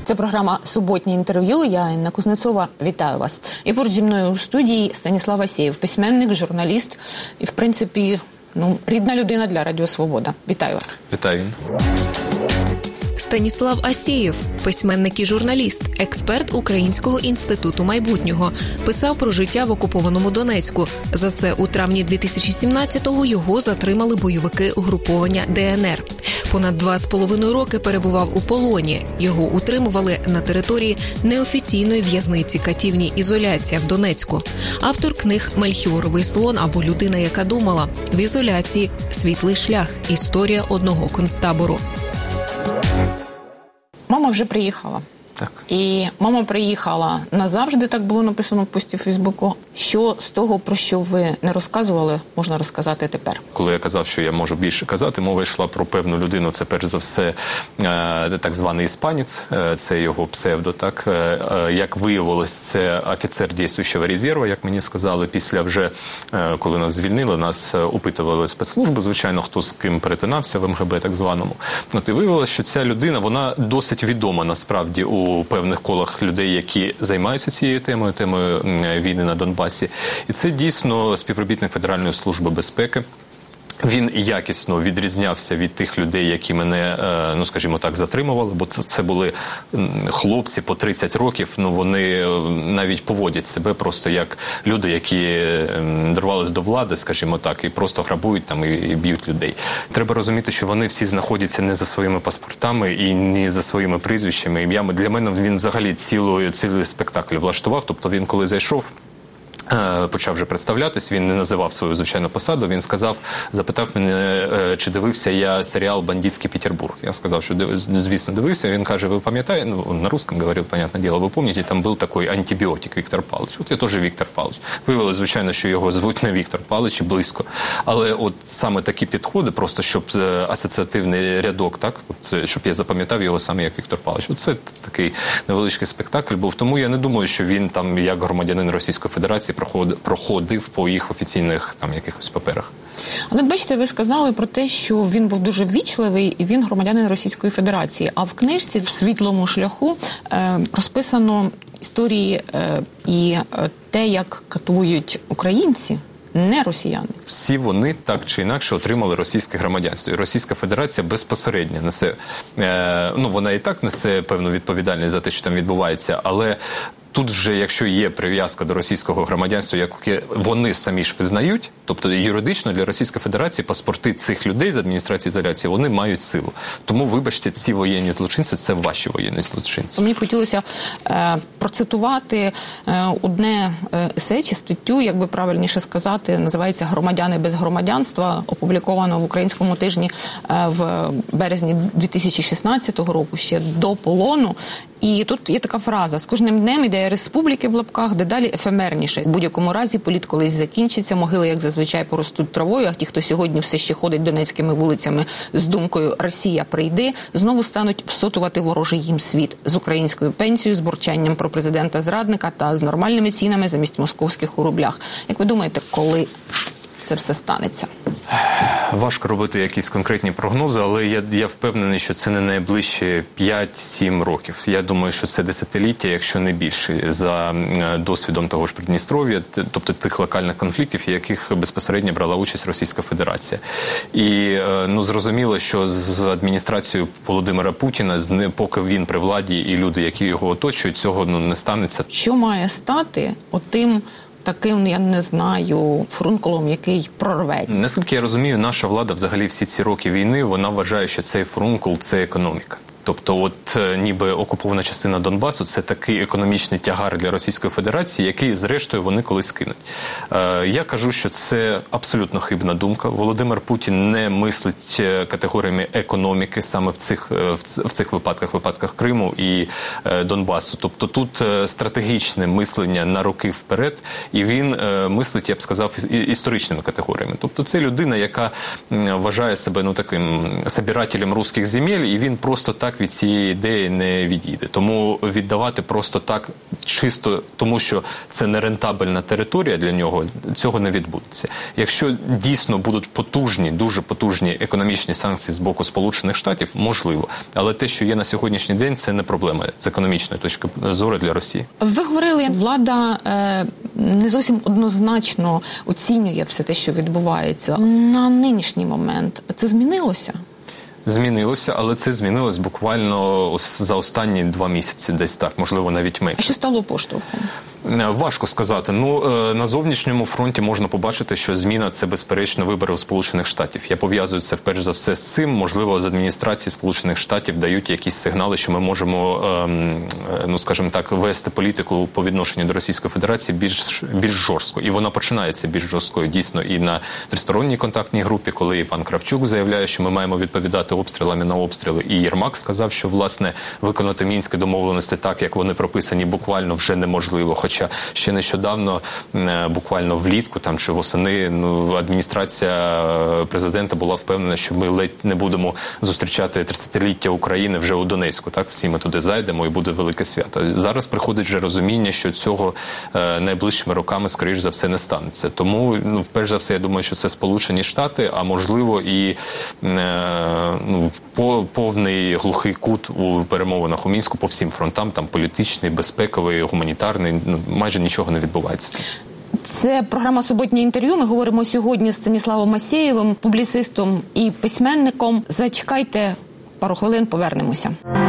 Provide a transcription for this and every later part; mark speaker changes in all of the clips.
Speaker 1: Це програма «Суботнє інтерв'ю». Я, Інна Кузнецова, вітаю вас. І поруч зі мною у студії Станіслав Асєєв, письменник, журналіст і, в принципі, рідна людина для Радіо Свобода. Вітаю вас.
Speaker 2: Вітаю.
Speaker 3: Станіслав Асєєв, письменник і журналіст, експерт Українського інституту майбутнього. Писав про життя в окупованому Донецьку. За це у травні 2017-го його затримали бойовики угруповання ДНР. Понад 2,5 роки перебував у полоні. Його утримували на території неофіційної в'язниці катівні «Ізоляція» в Донецьку. Автор книг «Мельхіоровий слон» або «Людина, яка думала», «В ізоляції», «Світлий шлях», «Історія одного концтабору».
Speaker 1: Мама вже приїхала.
Speaker 2: Так.
Speaker 1: І мама приїхала назавжди, так було написано в пості в Фейсбуку. Що з того, про що ви не розказували, можна розказати тепер?
Speaker 2: Коли я казав, що я можу більше казати, мова йшла про певну людину. Це, перш за все, так званий іспанець, це його псевдо. Так? Як виявилось, це офіцер діючого резерву, як мені сказали. Після вже, коли нас звільнили, нас опитували спецслужби, звичайно, хто з ким перетинався в МГБ так званому. І виявилось, що ця людина, вона досить відома насправді у певних колах людей, які займаються цією темою війни на Донбасі. І це дійсно співробітник Федеральної служби безпеки. Він якісно відрізнявся від тих людей, які мене, скажімо так, затримували, бо це були хлопці по 30 років, вони навіть поводять себе просто як люди, які дорвались до влади, скажімо так, і просто грабують там і б'ють людей. Треба розуміти, що вони всі знаходяться не за своїми паспортами і не за своїми прізвищами, ім'ями. Для мене він взагалі цілий спектакль влаштував, тобто він коли зайшов, почав вже представлятись, він не називав свою звичайну посаду, він запитав мене, чи дивився я серіал «Бандитський Петербург». Я сказав, що звісно дивився, він каже, ви пам'ятаєте, на русском говорив, понятне діло, ви пам'ятаєте, там був такий антибіотик Віктор Павлович. От я теж Віктор Павлович. Виявилося, звичайно, що його звуть не Віктор Павлович, і близько. Але от саме такі підходи, просто щоб асоціативний рядок, так, от, щоб я запам'ятав його саме як Віктор Павлович. Оце такий невеличкий спектакль був. Тому я не думаю, що він там, як громадянин Російської Федерації, проходив по їх офіційних там якихось паперах.
Speaker 1: Але бачите, ви сказали про те, що він був дуже ввічливий і він громадянин Російської Федерації. А в книжці «В світлому шляху» розписано історії і те, як катують українці, не росіяни.
Speaker 2: Всі вони так чи інакше отримали російське громадянство. І Російська Федерація безпосередньо несе, вона і так несе певну відповідальність за те, що там відбувається, але тут вже, якщо є прив'язка до російського громадянства, яке вони самі ж визнають, тобто юридично для Російської Федерації паспорти цих людей з адміністрації ізоляції, вони мають силу. Тому, вибачте, ці воєнні злочинці – це ваші воєнні злочинці.
Speaker 1: Мені хотілося процитувати одне есе чи статтю, як би правильніше сказати, називається «Громадяни без громадянства», опубліковано в Українському тижні в березні 2016 року, ще до полону. І тут є така фраза: «З кожним днем ідея республіки в лапках дедалі ефемерніше. В будь-якому разі політ колись закінчиться, могили, як зазвичай, поростуть травою, а ті, хто сьогодні все ще ходить донецькими вулицями з думкою «Росія прийде», знову стануть всотувати ворожий їм світ з українською пенсією, з бурчанням про президента-зрадника та з нормальними цінами замість московських у рублях». Як ви думаєте, коли це все станеться?
Speaker 2: Важко робити якісь конкретні прогнози, але я впевнений, що це не найближчі 5-7 років. Я думаю, що це десятиліття, якщо не більше, за досвідом того ж Придністров'я, тобто тих локальних конфліктів, в яких безпосередньо брала участь Російська Федерація. І зрозуміло, що з адміністрацією Володимира Путіна, поки він при владі і люди, які його оточують, цього не станеться.
Speaker 1: Що має стати отим таким, я не знаю, фурункулом, який прорветься?
Speaker 2: Наскільки я розумію, наша влада взагалі всі ці роки війни, вона вважає, що цей фурункул – це економіка. Тобто, от ніби окупована частина Донбасу – це такий економічний тягар для Російської Федерації, який, зрештою, вони колись кинуть. Я кажу, що це абсолютно хибна думка. Володимир Путін не мислить категоріями економіки саме в цих випадках Криму і Донбасу. Тобто тут стратегічне мислення на роки вперед, і він мислить, я б сказав, історичними категоріями. Тобто це людина, яка вважає себе таким собирателем русських земель, і він просто так ніяк від цієї ідеї не відійде. Тому віддавати просто так, чисто тому, що це нерентабельна територія для нього, цього не відбудеться. Якщо дійсно будуть потужні, дуже потужні економічні санкції з боку Сполучених Штатів, можливо. Але те, що є на сьогоднішній день, це не проблема з економічної точки зору для Росії.
Speaker 1: Ви говорили, влада не зовсім однозначно оцінює все те, що відбувається. На нинішній момент це змінилося?
Speaker 2: Змінилося, але це змінилось буквально за останні 2 місяці, десь так, можливо, навіть менше.
Speaker 1: А що стало поштовхом?
Speaker 2: Важко сказати. На зовнішньому фронті можна побачити, що зміна – це, безперечно, вибори у Сполучених Штатів. Я пов'язую це, перш за все, з цим. Можливо, з адміністрації Сполучених Штатів дають якісь сигнали, що ми можемо, скажімо так, вести політику по відношенню до Російської Федерації більш жорстко. І вона починається більш жорсткою, дійсно, і на тристоронній контактній групі, коли і пан Кравчук заявляє, що ми маємо відповідати обстрілами на обстріли. І Єрмак сказав, що, власне, виконати мінські домовленості так, як вони прописані, буквально вже неможливо. Хоча ще нещодавно, буквально влітку там чи восени, адміністрація президента була впевнена, що ми ледь не будемо зустрічати 30-ліття України вже у Донецьку. Так, всі ми туди зайдемо і буде велике свято. Зараз приходить вже розуміння, що цього найближчими роками, скоріш за все, не станеться. Тому, перш за все, я думаю, що це Сполучені Штати, а можливо і повний глухий кут у перемовинах у Мінську по всім фронтам, там політичний, безпековий, гуманітарний, майже нічого не відбувається.
Speaker 1: Це програма «Суботнє інтерв'ю». Ми говоримо сьогодні з Станіславом Асєєвим, публіцистом і письменником. Зачекайте, пару хвилин, повернемося.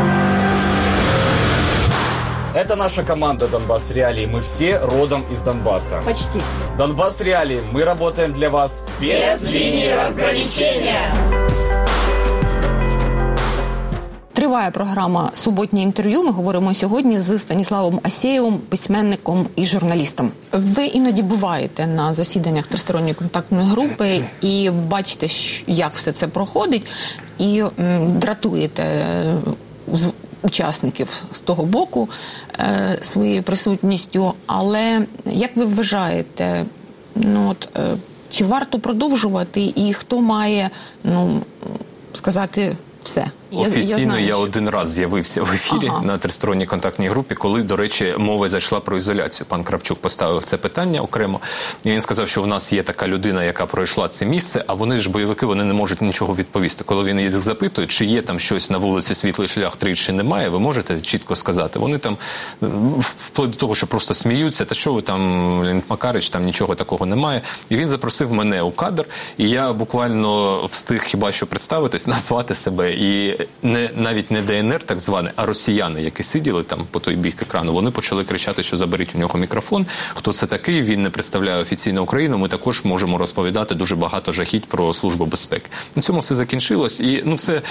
Speaker 4: Это наша команда «Донбасс Реалии». Мы все родом из Донбасса.
Speaker 1: Почти.
Speaker 4: «Донбасс Реалии». Мы работаем для вас без линии разграничения.
Speaker 1: Триває програма «Суботнє інтерв'ю». Ми говоримо сьогодні з Станіславом Асєєвим, письменником і журналістом. Ви іноді буваєте на засіданнях тристоронньої контактної групи і бачите, як все це проходить, і дратуєте учасників з того боку своєю присутністю. Але як ви вважаєте, чи варто продовжувати і хто має сказати все?
Speaker 2: Офіційно я один раз з'явився в ефірі на тристоронній контактній групі, коли, до речі, мова зайшла про ізоляцію. Пан Кравчук поставив це питання окремо, і він сказав, що в нас є така людина, яка пройшла це місце, а вони ж бойовики, вони не можуть нічого відповісти. Коли він їх запитує, чи є там щось на вулиці Світлий Шлях 3, чи немає, ви можете чітко сказати. Вони там, вплоть до того, що просто сміються, та що ви там, Макарич, там нічого такого немає. І він запросив мене у кадр, і я буквально встиг хіба що представитись, назвати себе, і навіть не ДНР так зване, а росіяни, які сиділи там по той бік екрану, вони почали кричати, що заберіть у нього мікрофон, хто це такий, він не представляє офіційно Україну, ми також можемо розповідати дуже багато жахіть про Службу безпеки. На цьому все закінчилось, і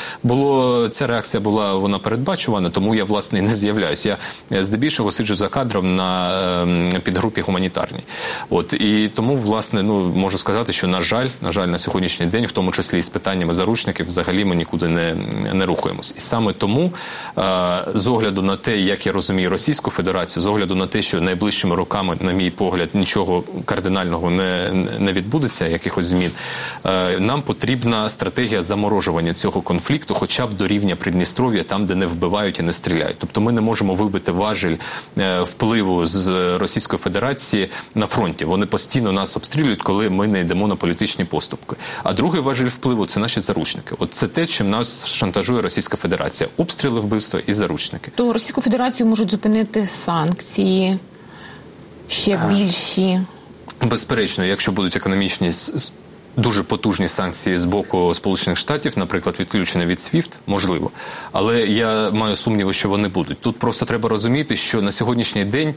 Speaker 2: ця реакція була, вона передбачувана, тому я, власне, не з'являюсь. Я здебільшого сиджу за кадром на підгрупі гуманітарній. І тому, власне, можу сказати, що, на жаль, на сьогоднішній день, в тому числі і з питаннями заручників, взагалі ми нікуди не рухаємось. І саме тому, з огляду на те, як я розумію Російську Федерацію, з огляду на те, що найближчими роками, на мій погляд, нічого кардинального не відбудеться, якихось змін, нам потрібна стратегія заморожування цього конфлікту хоча б до рівня Придністров'я, там, де не вбивають і не стріляють. Тобто ми не можемо вибити важіль впливу з Російської Федерації на фронті. Вони постійно нас обстрілюють, коли ми не йдемо на політичні поступки. А другий важіль впливу – це наші заручники. Це те, чим нас шантажує Російська Федерація. Обстріли, вбивства і заручники.
Speaker 1: То Російську Федерацію можуть зупинити санкції ще більші?
Speaker 2: Безперечно, якщо будуть економічні дуже потужні санкції з боку Сполучених Штатів, наприклад, відключення від SWIFT, можливо. Але я маю сумніви, що вони будуть. Тут просто треба розуміти, що на сьогоднішній день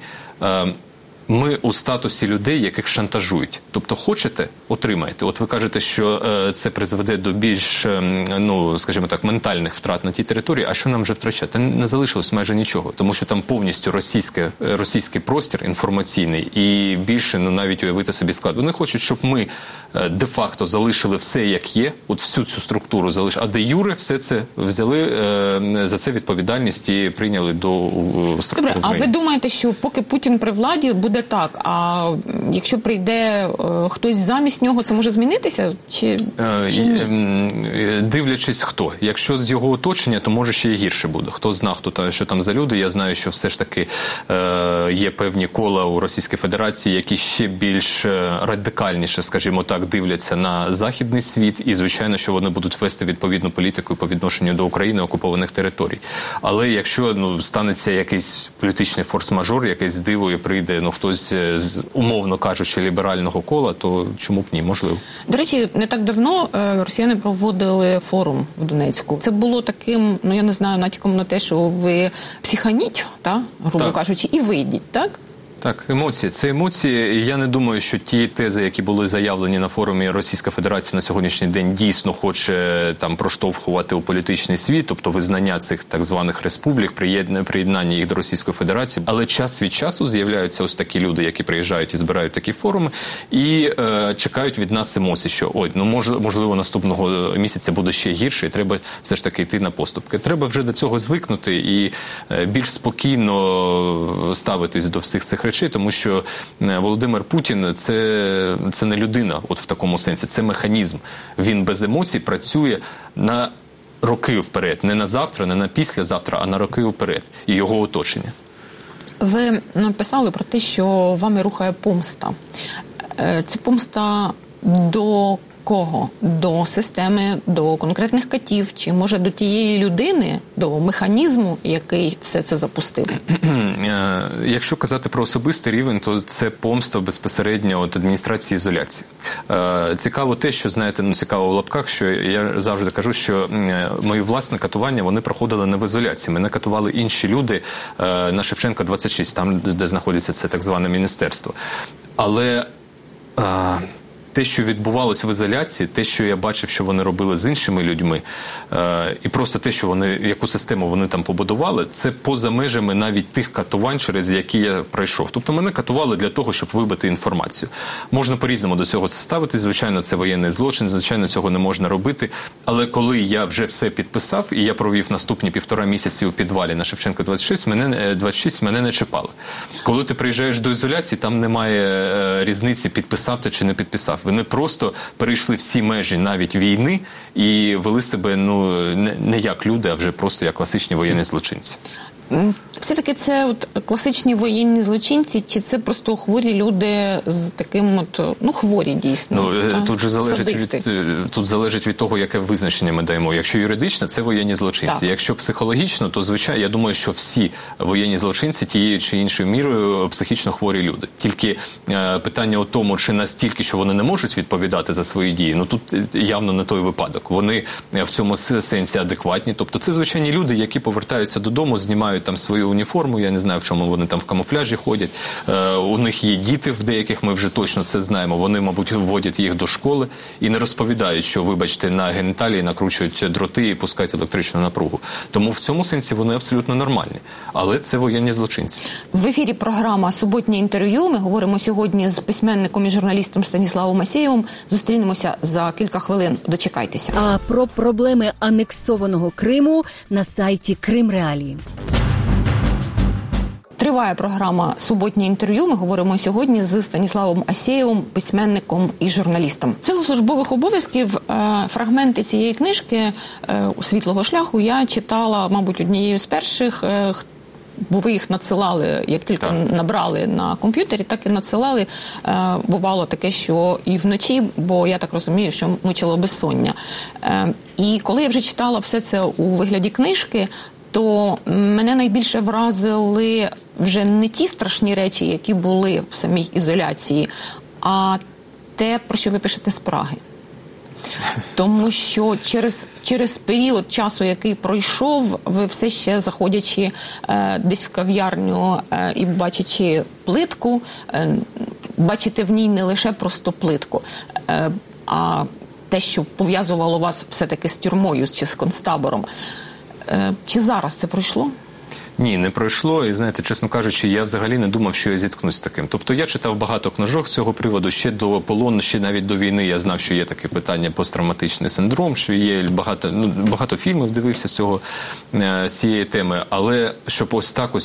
Speaker 2: ми у статусі людей, яких шантажують. Тобто, хочете – отримаєте. От ви кажете, що це призведе до більш, скажімо так, ментальних втрат на тій території. А що нам вже втрачати? Не залишилось майже нічого. Тому що там повністю російський простір інформаційний і більше, навіть уявити собі склад. Вони хочуть, щоб ми де-факто залишили все, як є, от всю цю структуру залишили, а де-юре все це взяли за це відповідальність і прийняли до структури.
Speaker 1: Добре, а ви думаєте, що поки Путін при владі буде буде так, а якщо прийде хтось замість нього, це може змінитися? Чи
Speaker 2: дивлячись хто. Якщо з його оточення, то може ще й гірше буде. Хто зна, що там за люди. Я знаю, що все ж таки є певні кола у Російській Федерації, які ще більш радикальніше, скажімо так, дивляться на західний світ, і, звичайно, що вони будуть вести відповідну політику по відношенню до України, окупованих територій. Але якщо станеться якийсь політичний форс-мажор, якесь диво і прийде хтось з, умовно кажучи, ліберального кола, то чому б ні, можливо.
Speaker 1: До речі, не так давно росіяни проводили форум в Донецьку. Це було таким, я не знаю, натяком на те, що ви психаніть, грубо кажучи, і вийдіть, так?
Speaker 2: Так, емоції. Це емоції. І я не думаю, що ті тези, які були заявлені на форумі, Російська Федерація на сьогоднішній день дійсно хоче проштовхувати у політичний світ, тобто визнання цих так званих республік, приєднання їх до Російської Федерації. Але час від часу з'являються ось такі люди, які приїжджають і збирають такі форуми, і чекають від нас емоцій, що можливо наступного місяця буде ще гірше, і треба все ж таки йти на поступки. Треба вже до цього звикнути і більш спокійно ставитись до всіх цих речей, тому що Володимир Путін – це не людина, от в такому сенсі, це механізм. Він без емоцій працює на роки вперед, не на завтра, не на післязавтра, а на роки вперед, і його оточення.
Speaker 1: Ви написали про те, що вами рухає помста. Це помста до кого? До системи, до конкретних катів, чи може до тієї людини, до механізму, який все це запустив?
Speaker 2: Якщо казати про особистий рівень, то це помста безпосередньо від адміністрації ізоляції. Цікаво те, що, знаєте, цікаво в лапках, що я завжди кажу, що мої власне катування, вони проходили не в ізоляції. Мене катували інші люди на Шевченка 26, там, де знаходиться це так зване міністерство. Але те, що відбувалося в ізоляції, те, що я бачив, що вони робили з іншими людьми, і просто те, що яку систему вони там побудували, це поза межами навіть тих катувань, через які я пройшов. Тобто мене катували для того, щоб вибити інформацію. Можна по-різному до цього ставити, звичайно, це воєнний злочин, звичайно, цього не можна робити, але коли я вже все підписав, і я провів наступні 1,5 місяці у підвалі на Шевченка 26, мене не чіпали. Коли ти приїжджаєш до ізоляції, там немає різниці, підписав ти чи не підписав. Вони просто перейшли всі межі навіть війни і вели себе не як люди, а вже просто як класичні воєнні злочинці.
Speaker 1: Все-таки це класичні воєнні злочинці, чи це просто хворі люди з таким хворі дійсно? Тут
Speaker 2: залежить від того, яке визначення ми даємо. Якщо юридично, це воєнні злочинці. Так. Якщо психологічно, то звичайно, я думаю, що всі воєнні злочинці тією чи іншою мірою психічно хворі люди. Тільки питання у тому, чи настільки, що вони не можуть відповідати за свої дії, тут явно не той випадок. Вони в цьому сенсі адекватні. Тобто це звичайні люди, які повертаються додому, знімають там свою уніформу, я не знаю, в чому вони там в камуфляжі ходять. У них є діти, в деяких ми вже точно це знаємо. Вони, мабуть, вводять їх до школи і не розповідають, що, вибачте, на геніталії накручують дроти і пускають електричну напругу. Тому в цьому сенсі вони абсолютно нормальні. Але це воєнні злочинці.
Speaker 1: В ефірі програма «Суботнє інтерв'ю». Ми говоримо сьогодні з письменником і журналістом Станіславом Асєєвим. Зустрінемося за кілька хвилин. Дочекайтеся.
Speaker 5: А про проблеми анексованого Криму на сайті Крим Реалії.
Speaker 1: Триває програма «Суботнє інтерв'ю». Ми говоримо сьогодні з Станіславом Асєєвим, письменником і журналістом. В силу службових обов'язків фрагменти цієї книжки «Світлого шляху» я читала, мабуть, однією з перших, бо ви їх надсилали, як тільки набрали на комп'ютері, так і надсилали. Бувало таке, що і вночі, бо я так розумію, що мучило безсоння. І коли я вже читала все це у вигляді книжки, то мене найбільше вразили вже не ті страшні речі, які були в самій ізоляції, а те, про що ви пишете з Праги. Тому що через період часу, який пройшов, ви все ще, заходячи десь в кав'ярню і бачачи плитку, бачите в ній не лише просто плитку, а те, що пов'язувало вас все-таки з тюрмою чи з концтабором. Чи зараз це пройшло?
Speaker 2: Ні, не пройшло. І, знаєте, чесно кажучи, я взагалі не думав, що я зіткнусь з таким. Тобто я читав багато книжок з цього приводу. Ще до полону, ще навіть до війни я знав, що є таке питання посттравматичний синдром, що є багато фільмів дивився з цієї теми. Але щоб ось так ось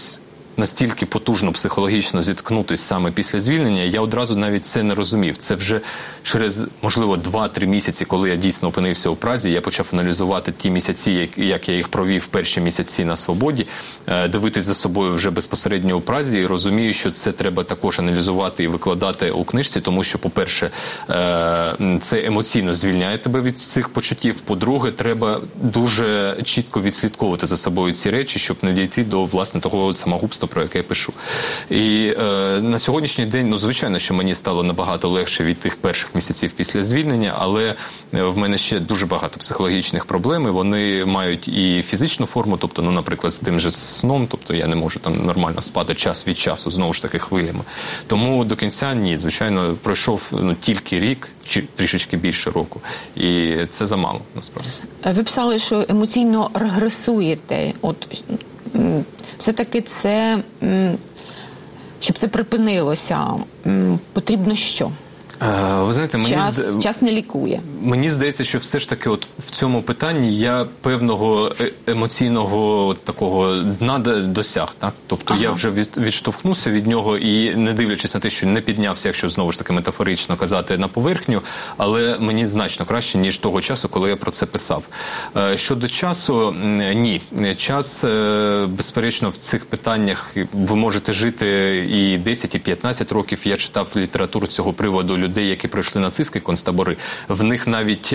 Speaker 2: настільки потужно психологічно зіткнутися саме після звільнення, я одразу навіть це не розумів. Це вже через, можливо, 2-3 місяці, коли я дійсно опинився у Празі, я почав аналізувати ті місяці, як я їх провів перші місяці на свободі, дивитись за собою вже безпосередньо у Празі, і розумію, що це треба також аналізувати і викладати у книжці, тому що, по-перше, це емоційно звільняє тебе від цих почуттів, по-друге, треба дуже чітко відслідковувати за собою ці речі, щоб не дійти до, власне, того самогубства, про яке я пишу. І на сьогоднішній день, звичайно, що мені стало набагато легше від тих перших місяців після звільнення, але в мене ще дуже багато психологічних проблем, і вони мають і фізичну форму, тобто, наприклад, з тим же сном, тобто я не можу там нормально спати час від часу, знову ж таки, хвилями. Тому до кінця ні, звичайно, пройшов тільки рік, чи трішечки більше року, і це замало, насправді.
Speaker 1: Ви писали, що емоційно регресуєте. От все-таки це, щоб це припинилося, потрібно що?
Speaker 2: Ви знаєте,
Speaker 1: час не лікує.
Speaker 2: Мені здається, що все ж таки от в цьому питанні я певного емоційного такого дна досяг. Так? Тобто я вже відштовхнувся від нього і, не дивлячись на те, що не піднявся, якщо знову ж таки метафорично казати, на поверхню, але мені значно краще, ніж того часу, коли я про це писав. Щодо часу, ні. Час, безперечно, в цих питаннях ви можете жити і 10, і 15 років. Я читав літературу цього приводу людей, які пройшли нацистські концтабори. В них навіть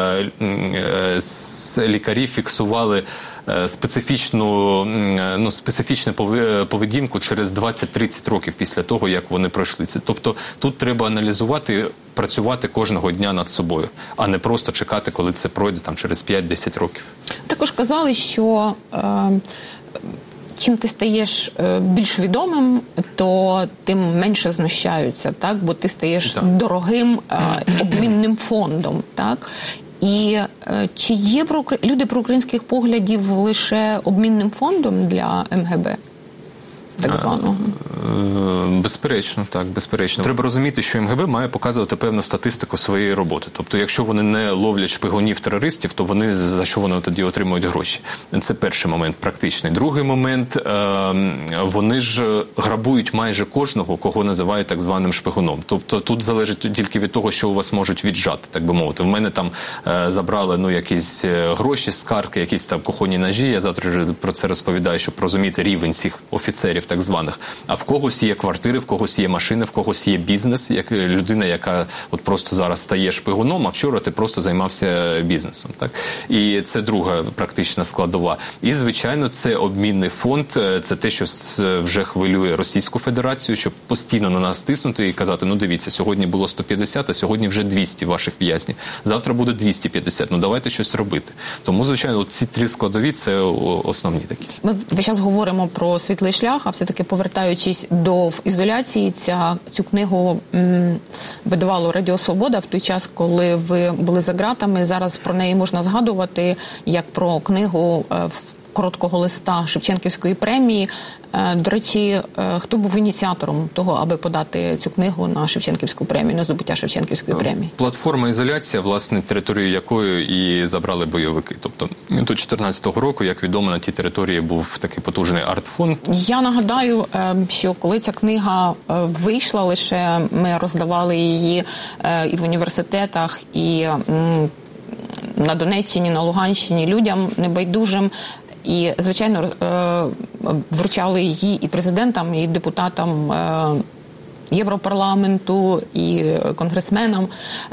Speaker 2: лікарі фіксували специфічну поведінку через 20-30 років після того, як вони пройшли це. Тобто тут треба аналізувати, працювати кожного дня над собою, а не просто чекати, коли це пройде там через 5-10 років.
Speaker 1: Також казали, що чим ти стаєш більш відомим, то тим менше знущаються, так? Бо ти стаєш дорогим обмінним фондом, так? І чи є люди проукраїнських поглядів лише обмінним фондом для МГБ? Так званого?
Speaker 2: Безперечно, так, безперечно. Треба розуміти, що МГБ має показувати певну статистику своєї роботи. Тобто, якщо вони не ловлять шпигунів-терористів, то вони за що вони тоді отримують гроші? Це перший момент практичний. Другий момент, вони ж грабують майже кожного, кого називають так званим шпигуном. Тобто, тут залежить тільки від того, що у вас можуть віджати, так би мовити. В мене там забрали якісь гроші з картки, якісь там кухонні ножі. Я завтра вже про це розповідаю, щоб розуміти рівень цих офіцерів так званих. А в когось є квартири, в когось є машини, в когось є бізнес, як людина, яка от просто зараз стає шпигуном, а вчора ти просто займався бізнесом. Так? І це друга практична складова. І, звичайно, це обмінний фонд, це те, що вже хвилює Російську Федерацію, щоб постійно на нас тиснути і казати, дивіться, сьогодні було 150, а сьогодні вже 200 ваших в'язнів. Завтра буде 250, давайте щось робити. Тому, звичайно, ці три складові – це основні такі.
Speaker 1: Ми весь час говоримо про світлий шлях, а все-таки повертаючись до ізоляції, цю книгу видавало Радіо Свобода в той час, коли ви були за ґратами. Зараз про неї можна згадувати як про книгу короткого листа Шевченківської премії. До речі, хто був ініціатором того, аби подати цю книгу на Шевченківську премію, на здобуття Шевченківської премії?
Speaker 2: Платформа «Ізоляція», власне, територію якої і забрали бойовики. Тобто до 2014 року, як відомо, на тій території був такий потужний арт-фонд. Я
Speaker 1: нагадаю, що коли ця книга вийшла, лише ми роздавали її і в університетах, і на Донеччині, на Луганщині людям небайдужим. І, звичайно, вручали її і президентам, і депутатам Європарламенту, і конгресменам.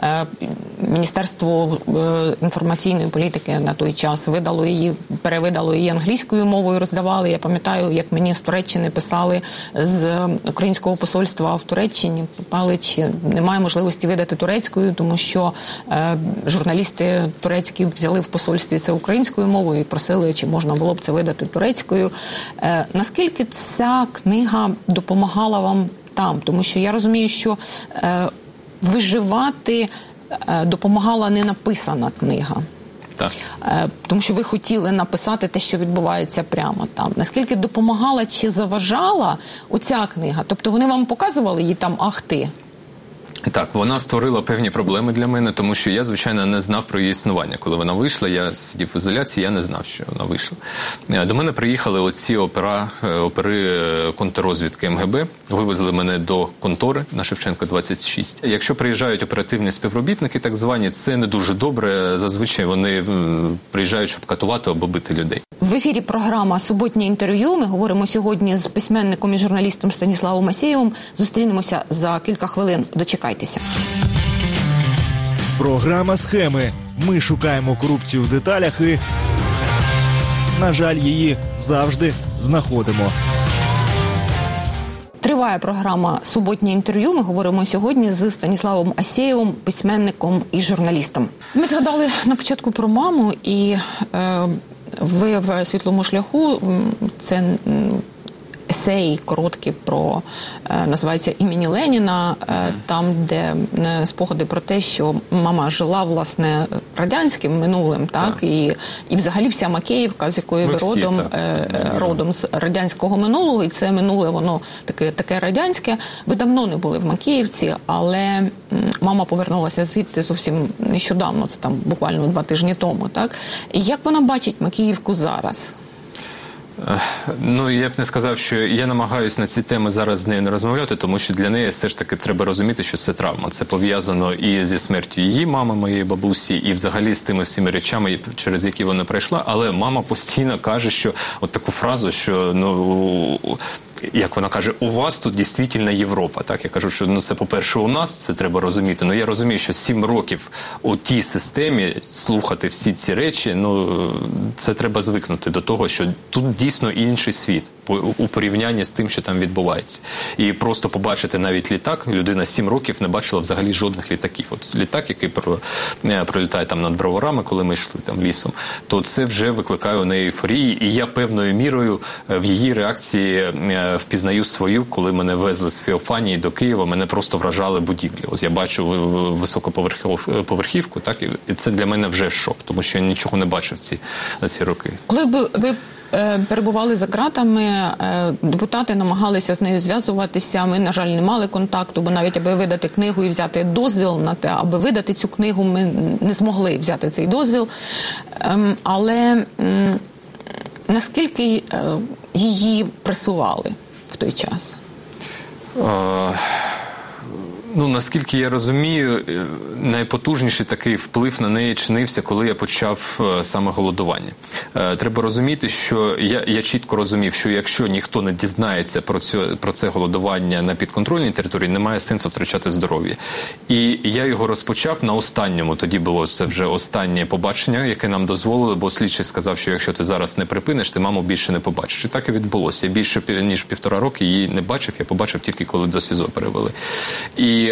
Speaker 1: Міністерство інформаційної політики на той час видало її, перевидало її англійською мовою, роздавали. Я пам'ятаю, як мені з Туреччини писали з українського посольства в Туреччині, питали, чи немає можливості видати турецькою, тому що журналісти турецькі взяли в посольстві це українською мовою і просили, чи можна було б це видати турецькою. Наскільки ця книга допомагала вам там? Тому що я розумію, що виживати допомагала не написана книга.
Speaker 2: Так.
Speaker 1: Тому що ви хотіли написати те, що відбувається прямо там. Наскільки допомагала чи заважала оця книга? Тобто вони вам показували її там, ах ти?
Speaker 2: Так, вона створила певні проблеми для мене, тому що я, звичайно, не знав про її існування. Коли вона вийшла, я сидів в ізоляції, я не знав, що вона вийшла. До мене приїхали оці опери контррозвідки МГБ, вивезли мене до контори на Шевченка, 26. Якщо приїжджають оперативні співробітники, так звані, це не дуже добре. Зазвичай вони приїжджають, щоб катувати або бити людей.
Speaker 1: В ефірі програма «Суботнє інтерв'ю». Ми говоримо сьогодні з письменником і журналістом Станіславом Асєєвим. Зустрінемося за кілька хвилин. Дочекайтеся.
Speaker 6: Програма «Схеми». Ми шукаємо корупцію в деталях і, на жаль, її завжди знаходимо.
Speaker 1: Триває програма «Суботнє інтерв'ю». Ми говоримо сьогодні з Станіславом Асєєвим, письменником і журналістом. Ми згадали на початку про маму, і ви в «Світлому шляху» це есей короткий про, називається «Імені Леніна», там, де спогади про те, що мама жила, власне, радянським минулим, так? І взагалі вся Макеївка, з якої ви родом з радянського минулого, і це минуле, воно таке радянське. Ви давно не були в Макеївці, але мама повернулася звідти зовсім нещодавно, це там буквально 2 тижні тому, так? І як вона бачить Макеївку зараз?
Speaker 2: Ну, я б не сказав, що я намагаюся на ці теми зараз з нею не розмовляти, тому що для неї все ж таки треба розуміти, що це травма. Це пов'язано і зі смертю її мами, моєї бабусі, і взагалі з тими всіми речами, через які вона пройшла. Але мама постійно каже, що от таку фразу, що, ну, як вона каже, у вас тут дійсно Європа. Так, я кажу, що це, по-перше, у нас, це треба розуміти. Ну, я розумію, що 7 років у тій системі слухати всі ці речі, ну, це треба звикнути до того, що тут дійсно інший світ у порівнянні з тим, що там відбувається. І просто побачити навіть літак, людина 7 років не бачила взагалі жодних літаків. От літак, який пролітає там над Броварами, коли ми йшли там лісом, то це вже викликає у неї ейфорії. І я певною мірою в її реакції впізнаю свою, коли мене везли з Феофанії до Києва, мене просто вражали будівлі. Ось я бачу високоповерхівку, так, і це для мене вже шок, тому що я нічого не бачив за ці роки.
Speaker 1: Коли б ви перебували за ґратами, депутати намагалися з нею зв'язуватися, ми, на жаль, не мали контакту, бо навіть аби видати книгу і взяти дозвіл на те, аби видати цю книгу, ми не змогли взяти цей дозвіл. Але наскільки її пресували в той час?
Speaker 2: Ну, наскільки я розумію, найпотужніший такий вплив на неї чинився, коли я почав саме голодування. Треба розуміти, що я чітко розумів, що якщо ніхто не дізнається про це голодування на підконтрольній території, немає сенсу втрачати здоров'я. І я його розпочав на останньому, тоді було це вже останнє побачення, яке нам дозволили, бо слідчий сказав, що якщо ти зараз не припиниш, ти маму більше не побачиш. І так і відбулося. Я більше ніж 1,5 роки її не бачив, я побачив тільки коли до СІЗО перевели. І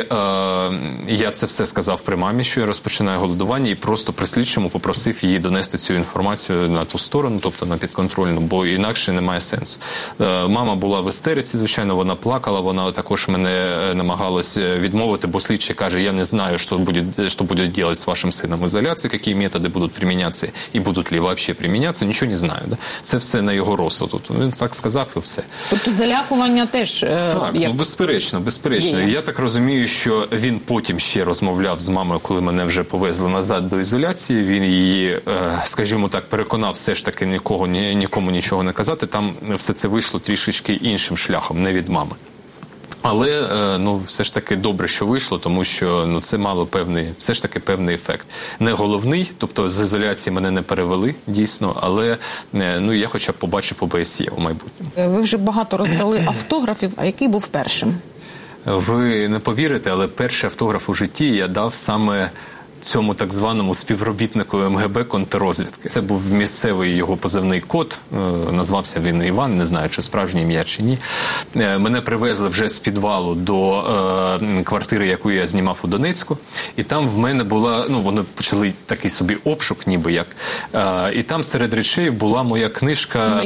Speaker 2: я це все сказав при мамі, що я розпочинаю голодування, і просто при слідчому попросив її донести цю інформацію на ту сторону, тобто на підконтрольну, бо інакше немає сенсу. Мама була в істериці, звичайно, вона плакала, вона також мене намагалась відмовити, бо слідчий каже, я не знаю, що буде делать з вашим сином в ізоляції, які методи будуть примінятися і будуть ли взагалі примінятися, нічого не знаю. Да? Це все на його розсуд. Він так сказав і все.
Speaker 1: Тобто залякування теж?
Speaker 2: Так, ну, безперечно. Я так розумію, що він потім ще розмовляв з мамою, коли мене вже повезли назад до ізоляції. Він її, скажімо так, переконав все ж таки нікому нічого не казати. Там все це вийшло трішечки іншим шляхом, не від мами. Але, ну, все ж таки добре, що вийшло, тому що, ну, це мало все ж таки певний ефект. Не головний, тобто з ізоляції мене не перевели, дійсно, але, ну, я хоча б побачив ОБСЄ у майбутньому.
Speaker 1: Ви вже багато роздали автографів, а який був першим?
Speaker 2: Ви не повірите, але перший автограф у житті я дав саме цьому так званому співробітнику МГБ контррозвідки. Це був місцевий його позивний код, назвався він Іван, не знаю, чи справжнє ім'я, чи ні. Мене привезли вже з підвалу до квартири, яку я знімав у Донецьку, і там в мене була, ну, вони почали такий собі обшук, ніби як, і там серед речей була моя книжка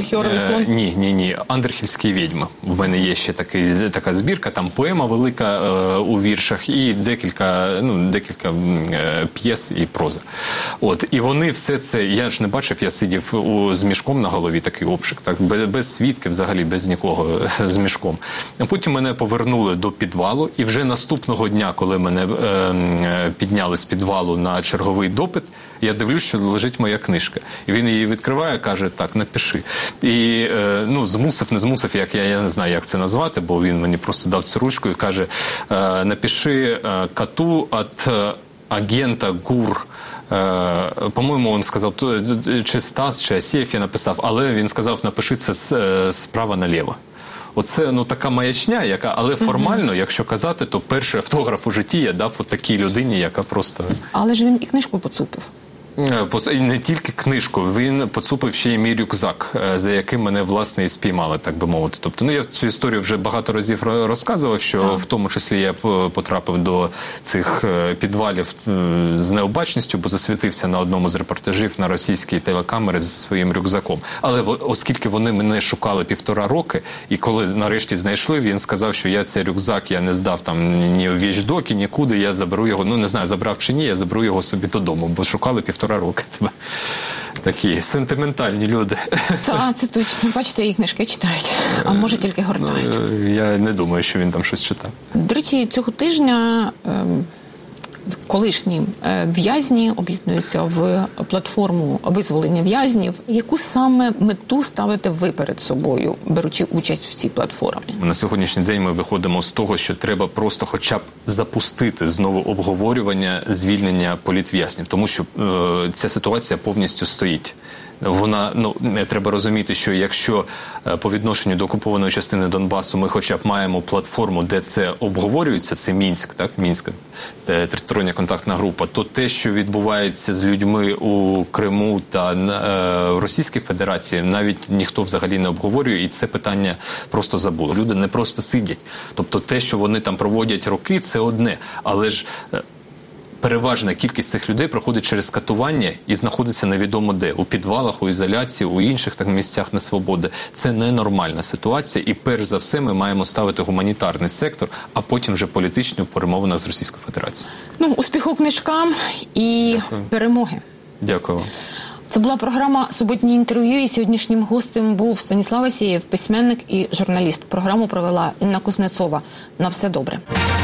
Speaker 2: Ні, «Андерхільські відьми». В мене є ще така збірка, там поема велика у віршах і декілька п'єс і проза. І вони все це, я ж не бачив, я сидів з мішком на голові, такий обшук, так, без свідків, взагалі, без нікого, з мішком. А потім мене повернули до підвалу, і вже наступного дня, коли мене підняли з підвалу на черговий допит, я дивлюсь, що лежить моя книжка. І він її відкриває, каже, так, напиши. І, не змусив, я не знаю, як це назвати, бо він мені просто дав цю ручку і каже, напиши коту від агента ГУР. По-моєму, він сказав, чи Стас, чи Асєєв я написав, але він сказав, напиши це справа наліво. Оце, така маячня, але формально, якщо казати, то перший автограф у житті я дав такій людині, яка просто...
Speaker 1: Але ж він і книжку поцупив.
Speaker 2: Не тільки книжку, він поцупив ще й мій рюкзак, за яким мене, власне, і спіймали, так би мовити. Тобто, я цю історію вже багато разів розказував, що в тому числі я потрапив до цих підвалів з необачністю, бо засвітився на одному з репортажів на російській телекамері зі своїм рюкзаком. Але оскільки вони мене шукали 1,5 роки, і коли нарешті знайшли, він сказав, що я цей рюкзак я не здав там ні у віждокі, нікуди, я заберу його, не знаю, забрав чи ні, я заберу його собі додому, бо шукали 1,5 роки. Такі сентиментальні люди.
Speaker 1: Так, це точно. Бачите, її книжки читають, а може тільки гортають.
Speaker 2: Я не думаю, що він там щось читав.
Speaker 1: До речі, цього тижня колишні в'язні об'єднуються в платформу визволення в'язнів. Яку саме мету ставите ви перед собою, беручи участь в цій платформі?
Speaker 2: На сьогоднішній день ми виходимо з того, що треба просто хоча б запустити знову обговорювання звільнення політв'язнів, тому що ця ситуація повністю стоїть. Вона, треба розуміти, що якщо по відношенню до окупованої частини Донбасу ми хоча б маємо платформу, де це обговорюється, це Мінськ, так, Мінська тристороння контактна група, то те, що відбувається з людьми у Криму та в Російській Федерації, навіть ніхто взагалі не обговорює, і це питання просто забуло. Люди не просто сидять. Тобто те, що вони там проводять роки, це одне, але ж переважна кількість цих людей проходить через катування і знаходиться невідомо де. У підвалах, у ізоляції, у інших місцях несвободи. Це ненормальна ситуація. І перш за все ми маємо ставити гуманітарний сектор, а потім вже політичні перемовини з Російською Федерацією.
Speaker 1: Успіху книжкам і перемоги.
Speaker 2: Дякую.
Speaker 1: Це була програма «Суботнє інтерв'ю», і сьогоднішнім гостем був Станіслав Асєєв, письменник і журналіст. Програму провела Інна Кузнецова. На все добре.